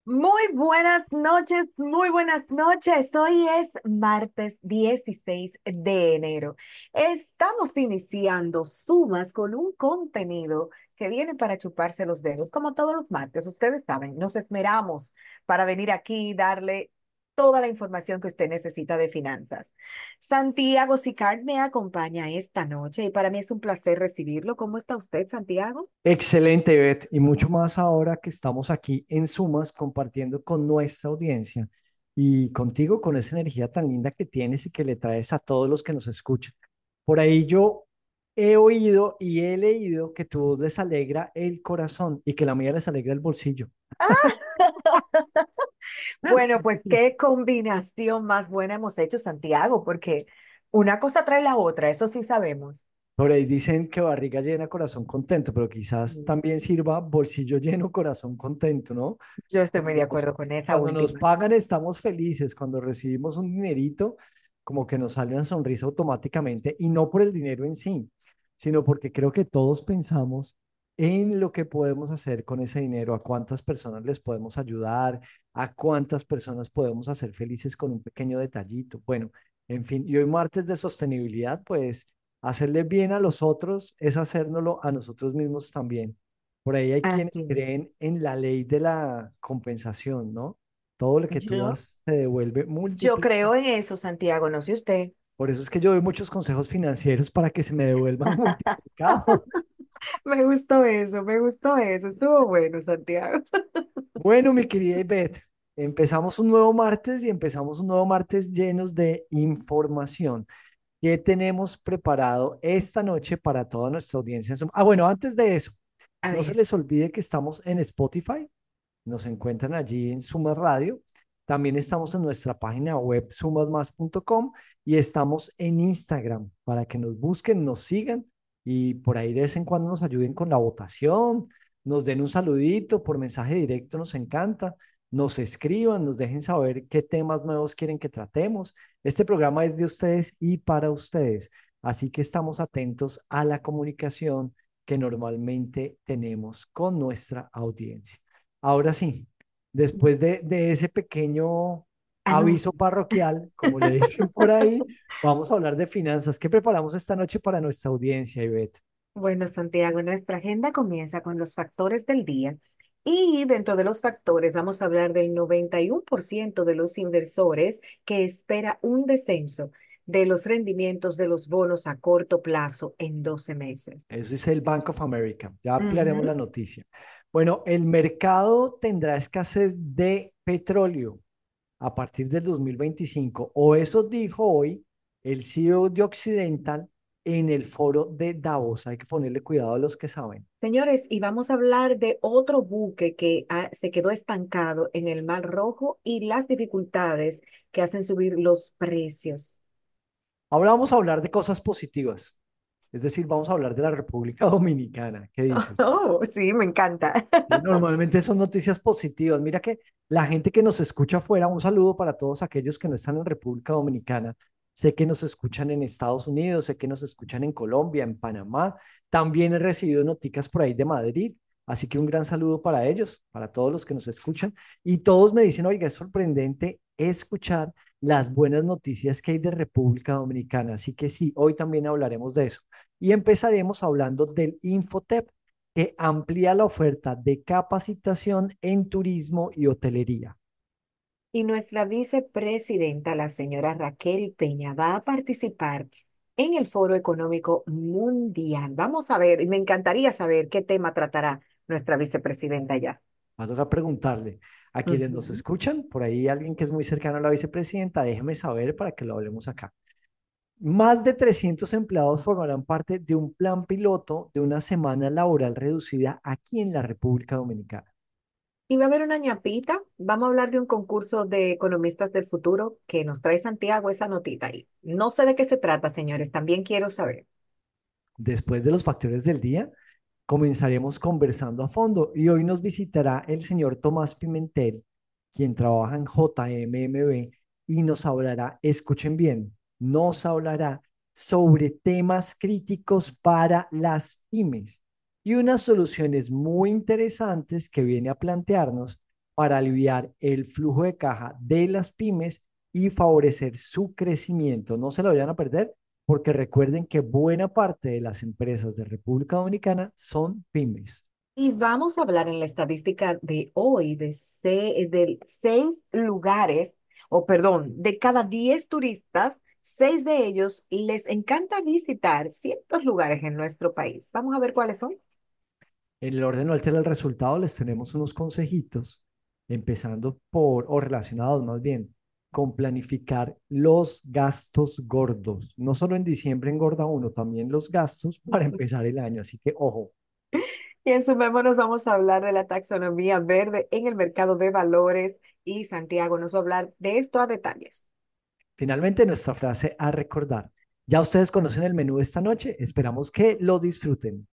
Muy buenas noches, muy buenas noches. Hoy es martes 16 de enero. Estamos iniciando Sumas con un contenido que viene para chuparse los dedos, como todos los martes. Ustedes saben, nos esmeramos para venir aquí y darle toda la información que usted necesita de finanzas. Santiago Sicard me acompaña esta noche y para mí es un placer recibirlo. ¿Cómo está usted, Santiago? Excelente, Beth, y mucho más ahora que estamos aquí en Sumas compartiendo con nuestra audiencia y contigo con esa energía tan linda que tienes y que le traes a todos los que nos escuchan. Por ahí yo he oído y he leído que tu voz les alegra el corazón y que la mía les alegra el bolsillo. Bueno, pues qué combinación más buena hemos hecho, Santiago, porque una cosa trae la otra, eso sí sabemos. Por ahí dicen que barriga llena, corazón contento, pero quizás Mm. también sirva bolsillo lleno, corazón contento, ¿no? Yo estoy muy Cuando de nos, acuerdo con esa cuando nos última. pagan estamos felices, cuando recibimos un dinerito, como que nos sale una sonrisa automáticamente y no por el dinero en sí, sino porque creo que todos pensamos en lo que podemos hacer con ese dinero, a cuántas personas les podemos ayudar, a cuántas personas podemos hacer felices con un pequeño detallito. Bueno, en fin, y hoy martes de sostenibilidad, pues hacerle bien a los otros es hacérnoslo a nosotros mismos también. Por ahí hay quienes Así. creen en la ley de la compensación, ¿no? Todo lo que tú Yo, das se devuelve yo múltiplo. creo en eso, Santiago, no sé usted. Por eso es que yo doy muchos consejos financieros para que se me devuelvan multiplicados. Me gustó eso, estuvo bueno, Santiago. Bueno, mi querida Ivette, empezamos un nuevo martes y empezamos un nuevo martes llenos de información. ¿Qué tenemos preparado esta noche para toda nuestra audiencia? Bueno, antes de eso, A no se ver, les olvide que estamos en Spotify. Nos encuentran allí en Sumas Radio. También estamos en nuestra página web sumasmas.com y estamos en Instagram para que nos busquen, nos sigan y por ahí de vez en cuando nos ayuden con la votación, nos den un saludito por mensaje directo, nos encanta, nos escriban, nos dejen saber qué temas nuevos quieren que tratemos. Este programa es de ustedes y para ustedes, así que estamos atentos a la comunicación que normalmente tenemos con nuestra audiencia. Ahora sí, después de ese pequeño aviso anuncio. parroquial, como le dicen por ahí, vamos a hablar de finanzas. ¿Qué preparamos esta noche para nuestra audiencia, Ivette? Bueno, Santiago, nuestra agenda comienza con los factores del día y dentro de los factores vamos a hablar del 91% de los inversores que espera un descenso de los rendimientos de los bonos a corto plazo en 12 meses. Eso es el Bank of America. Ya ampliaremos la Ujú. noticia. Bueno, el mercado tendrá escasez de petróleo a partir del 2025, o eso dijo hoy el CEO de Occidental en el foro de Davos. Hay que ponerle cuidado a los que saben. Señores, y vamos a hablar de otro buque que se quedó estancado en el Mar Rojo y las dificultades que hacen subir los precios. Ahora vamos a hablar de cosas positivas. Es decir, vamos a hablar de la República Dominicana. ¿Qué dices? Oh, sí, me encanta. Y normalmente son noticias positivas. Mira que la gente que nos escucha afuera, un saludo para todos aquellos que no están en República Dominicana. Sé que nos escuchan en Estados Unidos, sé que nos escuchan en Colombia, en Panamá. También he recibido noticias por ahí de Madrid. Así que un gran saludo para ellos, para todos los que nos escuchan. Y todos me dicen, oiga, es sorprendente escuchar las buenas noticias que hay de República Dominicana. Así que sí, hoy también hablaremos de eso. Y empezaremos hablando del Infotep que amplía la oferta de capacitación en turismo y hotelería. Y nuestra vicepresidenta, la señora Raquel Peña, va a participar en el Foro Económico Mundial. Vamos a ver, y me encantaría saber qué tema tratará nuestra vicepresidenta ya. Vamos a preguntarle a quienes nos Ujú. escuchan, por ahí alguien que es muy cercano a la vicepresidenta, déjeme saber para que lo hablemos acá. Más de 300 empleados formarán parte de un plan piloto de una semana laboral reducida aquí en la República Dominicana. Y va a haber una ñapita. Vamos a hablar de un concurso de economistas del futuro que nos trae Santiago esa notita ahí. No sé de qué se trata, señores. También quiero saber. Después de los factores del día, comenzaremos conversando a fondo y hoy nos visitará el señor Tomás Pimentel, quien trabaja en JMMB y nos hablará, escuchen bien, nos hablará sobre temas críticos para las pymes y unas soluciones muy interesantes que viene a plantearnos para aliviar el flujo de caja de las pymes y favorecer su crecimiento. No se lo vayan a perder porque recuerden que buena parte de las empresas de República Dominicana son pymes. Y vamos a hablar en la estadística de hoy de 6 lugares, o perdón, de cada 10 turistas, 6 de ellos les encanta visitar ciertos lugares en nuestro país. Vamos a ver cuáles son. En el orden no altera el resultado, les tenemos unos consejitos, empezando por, o relacionados más bien, con planificar los gastos gordos. No solo en diciembre engorda uno, también los gastos para empezar el año. Así que, ojo. Y en Sumémonos vamos a hablar de la taxonomía verde en el mercado de valores y Santiago nos va a hablar de esto a detalles. Finalmente, nuestra frase a recordar. Ya ustedes conocen el menú de esta noche, esperamos que lo disfruten.